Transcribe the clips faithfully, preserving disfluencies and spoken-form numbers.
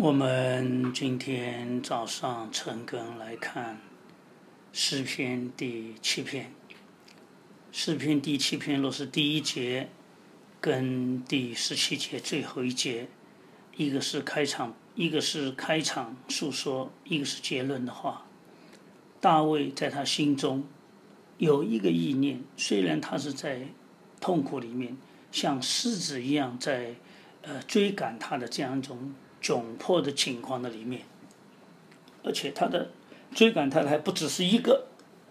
我们今天早上晨更来看诗篇第七篇。诗篇第七篇若是第一节跟第十七节最后一节，一个是开场，一个是开场述说，一个是结论的话，大卫在他心中有一个意念，虽然他是在痛苦里面，像狮子一样在呃追赶他的这样一种窘迫的情况的里面，而且他的追赶他的还不只是一个，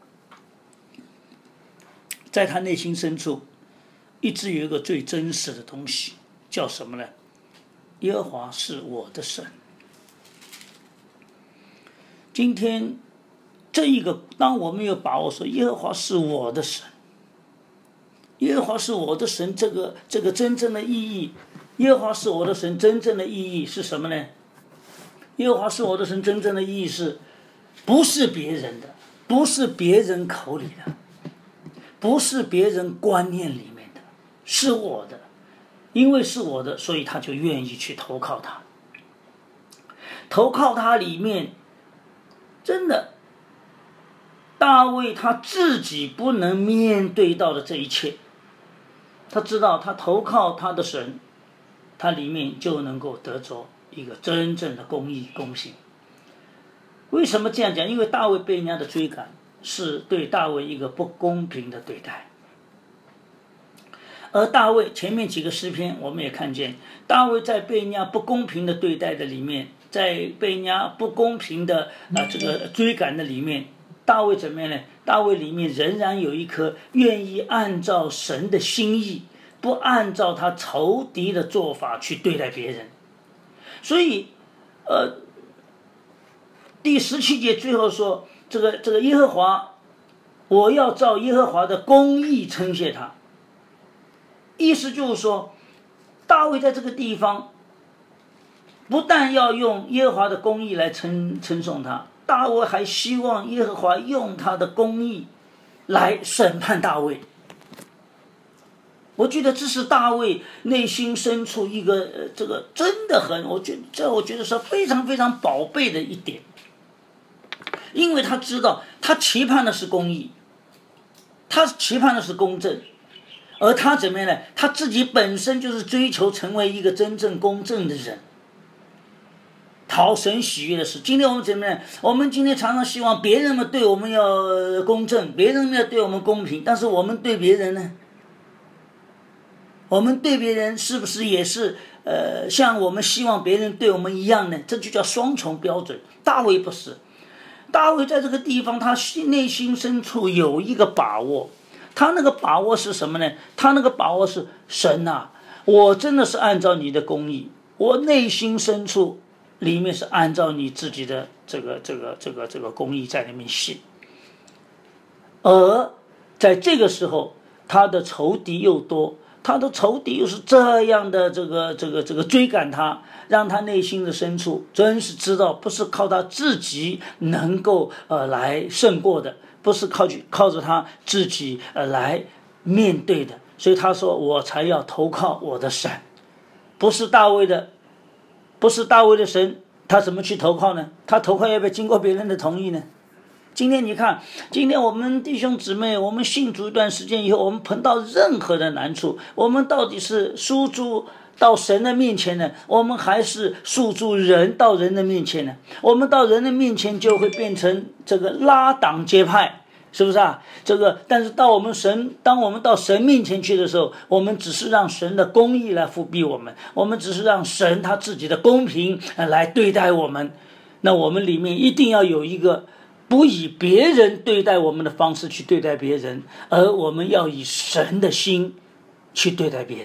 在他内心深处一直有一个最真实的东西，叫什么呢？耶和华是我的神。今天这一个，当我们有把握说耶和华是我的神，耶和华是我的神，这个这个真正的意义，耶和华是我的神真正的意义是什么呢？耶和华是我的神真正的意义是，不是别人的，不是别人口里的，不是别人观念里面的，是我的。因为是我的，所以他就愿意去投靠他。投靠他里面，真的，大卫他自己不能面对到的这一切，他知道他投靠他的神，他里面就能够得着一个真正的公义公平。为什么这样讲？因为大卫被人家的追赶是对大卫一个不公平的对待。而大卫前面几个诗篇我们也看见，大卫在被人家不公平的对待的里面，在被人家不公平的、呃、这个追赶的里面，大卫怎么样呢？大卫里面仍然有一颗愿意按照神的心意，不按照他仇敌的做法去对待别人。所以呃，第十七节最后说，这个这个耶和华，我要照耶和华的公义称谢他。意思就是说，大卫在这个地方不但要用耶和华的公义来称称颂他，大卫还希望耶和华用他的公义来审判大卫。我觉得这是大卫内心深处一个、呃、这个真的很，我觉得这我觉得是非常非常宝贝的一点，因为他知道他期盼的是公义，他期盼的是公正。而他怎么样呢？他自己本身就是追求成为一个真正公正的人，讨神喜悦的事。今天我们怎么样？我们今天常常希望别人们对我们要公正，别人们要对我们公平，但是我们对别人呢？我们对别人是不是也是呃像我们希望别人对我们一样呢？这就叫双重标准。大卫不是，大卫在这个地方，他内心深处有一个把握。他那个把握是什么呢？他那个把握是神啊，我真的是按照你的公义，我内心深处里面是按照你自己的这个这个这个这个公义在里面写。而在这个时候，他的仇敌又多，他的仇敌又是这样的这个这个这个追赶他，让他内心的深处真是知道不是靠他自己能够呃来胜过的，不是靠靠着他自己呃来面对的。所以他说我才要投靠我的神，不是大卫的，不是大卫的神，他怎么去投靠呢？他投靠要不要经过别人的同意呢？今天你看，今天我们弟兄姊妹，我们信主一段时间以后，我们碰到任何的难处，我们到底是诉诸到神的面前呢，我们还是诉诸人到人的面前呢？我们到人的面前就会变成这个拉党结派，是不是啊？这个，但是到我们神，当我们到神面前去的时候，我们只是让神的公义来复庇我们，我们只是让神他自己的公平来对待我们。那我们里面一定要有一个不以别人对待我们的方式去对待别人，而我们要以神的心去对待别人。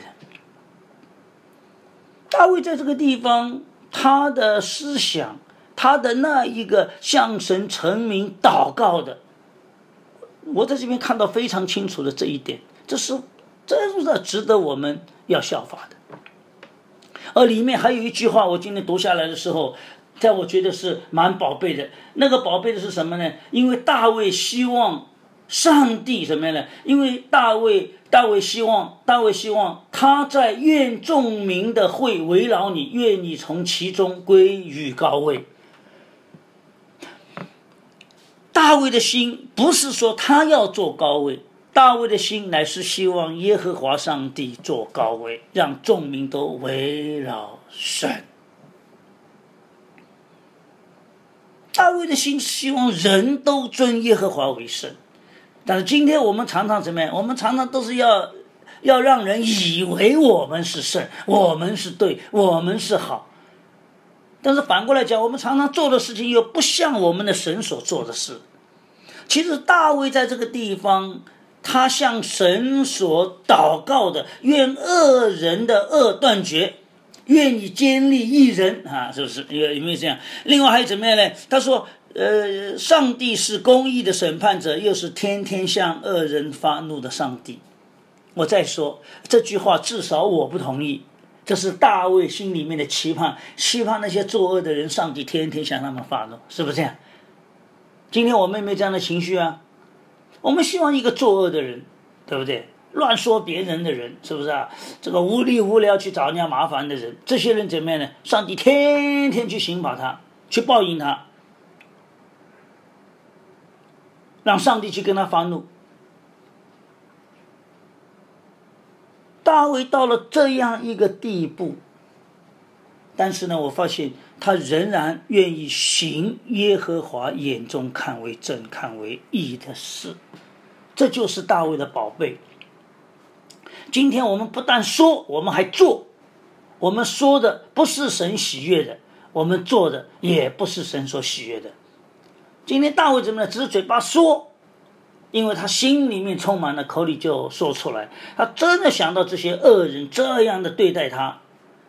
大卫在这个地方，他的思想，他的那一个向神陈明祷告的，我在这边看到非常清楚的这一点，这是真的值得我们要效法的。而里面还有一句话，我今天读下来的时候，在我觉得是蛮宝贝的。那个宝贝的是什么呢？因为大卫希望上帝什么样呢？因为大卫大卫希望，大卫希望他在愿众民的会围绕你，愿你从其中归于高位。大卫的心不是说他要做高位，大卫的心乃是希望耶和华上帝做高位，让众民都围绕神。大卫的心希望人都尊耶和华为圣，但是今天我们常常怎么样？我们常常都是要要让人以为我们是圣，我们是对，我们是好。但是反过来讲，我们常常做的事情又不像我们的神所做的事。其实大卫在这个地方，他向神所祷告的，愿恶人的恶断绝，愿你坚立义人啊，是不是？有有没有这样？另外还有怎么样呢？他说，呃，上帝是公义的审判者，又是天天向恶人发怒的上帝。我再说这句话，至少我不同意。这是大卫心里面的期盼，期盼那些作恶的人，上帝天天向他们发怒，是不是这样？今天我们有没有这样的情绪啊？我们希望一个作恶的人，对不对？乱说别人的人，是不是啊？这个无理无聊去找人家麻烦的人，这些人怎么样呢？上帝天天去刑罚他，去报应他，让上帝去跟他发怒。大卫到了这样一个地步，但是呢，我发现他仍然愿意行耶和华眼中看为正、看为义的事，这就是大卫的宝贝。今天我们不但说，我们还做。我们说的不是神喜悦的，我们做的也不是神所喜悦的。今天大卫怎么呢？只是嘴巴说，因为他心里面充满了，口里就说出来。他真的想到这些恶人这样的对待他，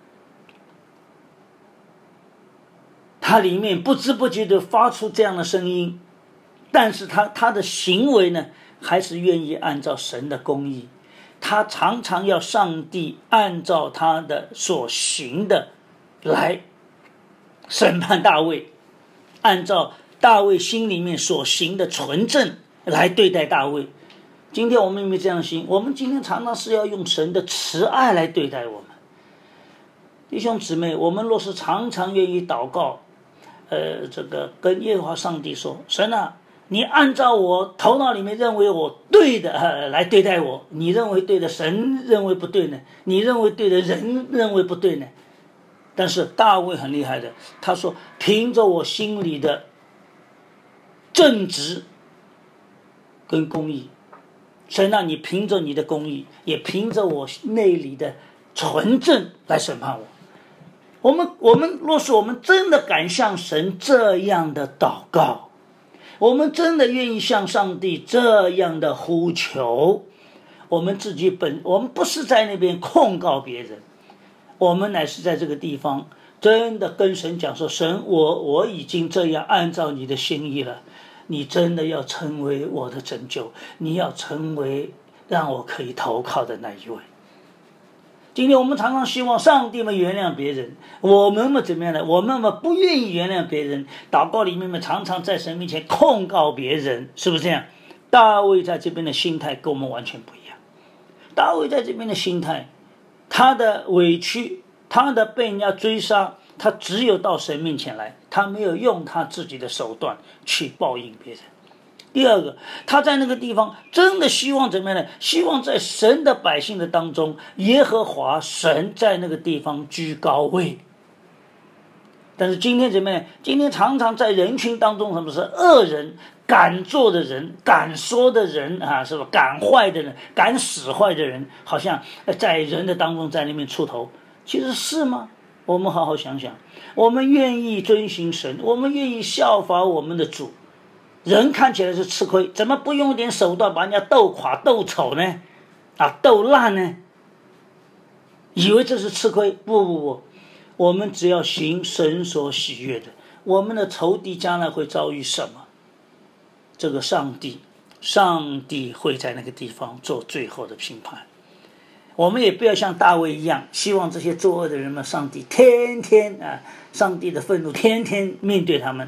他里面不知不觉地发出这样的声音，但是他他的行为呢，还是愿意按照神的公义。他常常要上帝按照他的所行的来审判大卫，按照大卫心里面所行的纯正来对待大卫。今天我们有没有这样的心？我们今天常常是要用神的慈爱来对待我们。弟兄姊妹，我们若是常常愿意祷告，呃，这个跟耶和华上帝说，神啊，你按照我头脑里面认为我对的、呃、来对待我，你认为对的，神认为不对呢？你认为对的，人认为不对呢？但是大卫很厉害的，他说凭着我心里的正直跟公义，神啊，你凭着你的公义，也凭着我内里的纯正来审判我。我们我们若是我们真的敢向神这样的祷告，我们真的愿意向上帝这样的呼求，我们自己本我们不是在那边控告别人，我们乃是在这个地方真的跟神讲说，神，我我已经这样按照你的心意了，你真的要成为我的拯救，你要成为让我可以投靠的那一位。今天我们常常希望上帝们原谅别人，我们们怎么样呢？我们们不愿意原谅别人，祷告里面们常常在神面前控告别人，是不是这样？大卫在这边的心态跟我们完全不一样。大卫在这边的心态，他的委屈，他的被人家追杀，他只有到神面前来，他没有用他自己的手段去报应别人。第二个，他在那个地方真的希望怎么样呢？希望在神的百姓的当中，耶和华神在那个地方居高位。但是今天怎么样？今天常常在人群当中，什么是恶人、敢做的人、敢说的人啊，是吧？敢坏的人、敢使坏的人，好像在人的当中在那边出头。其实是吗？我们好好想想，我们愿意遵行神，我们愿意效法我们的主。人看起来是吃亏，怎么不用点手段把人家斗垮斗丑呢？啊，斗烂呢？以为这是吃亏？不不不，我们只要行神所喜悦的，我们的仇敌将来会遭遇什么？这个上帝，上帝会在那个地方做最后的评判。我们也不要像大卫一样，希望这些作恶的人们，上帝天天啊，上帝的愤怒天天面对他们。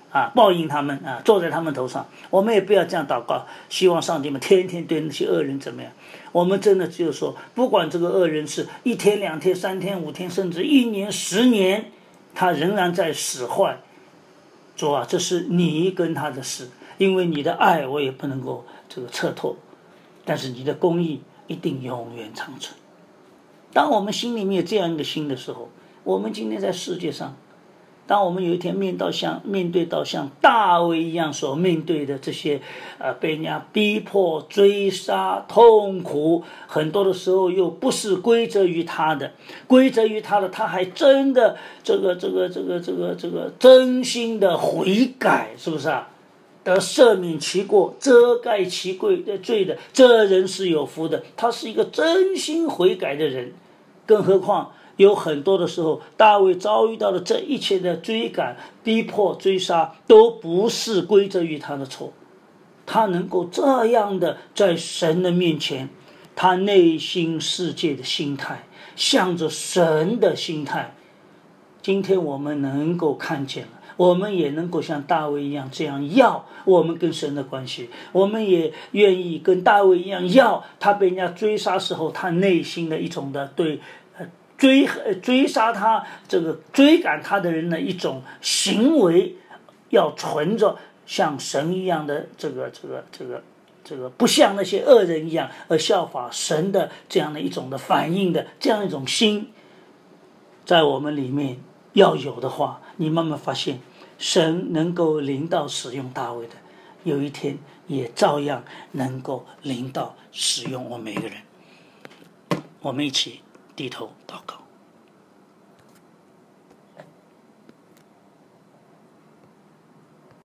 啊，报应他们啊，坐在他们头上。我们也不要这样祷告，希望上帝们天天对那些恶人怎么样。我们真的只有说，不管这个恶人是一天两天三天五天，甚至一年十年，他仍然在使坏。主啊，这是你跟他的事，因为你的爱我也不能够这个测透，但是你的公义一定永远长存。当我们心里面有这样一个心的时候，我们今天在世界上，当我们有一天面到像面对到像大卫一样所面对的这些呃被人家逼迫追杀痛苦，很多的时候又不是归责于他的，归责于他的他还真的这个这个这个这个这个真心的悔改，是不是啊？得赦免其过，遮盖其罪的，这人是有福的。他是一个真心悔改的人，更何况有很多的时候，大卫遭遇到的这一切的追赶、逼迫、追杀，都不是归责于他的错。他能够这样的在神的面前，他内心世界的心态，向着神的心态，今天我们能够看见了。我们也能够像大卫一样这样要我们跟神的关系，我们也愿意跟大卫一样要他被人家追杀时候他内心的一种的对追追杀他这个追赶他的人的一种行为，要存着像神一样的这个这个这个这个不像那些恶人一样而效法神的这样的一种的反应的这样一种心，在我们里面要有的话，你慢慢发现神能够领导使用大卫的，有一天也照样能够领导使用我们每个人。我们一起低头祷告。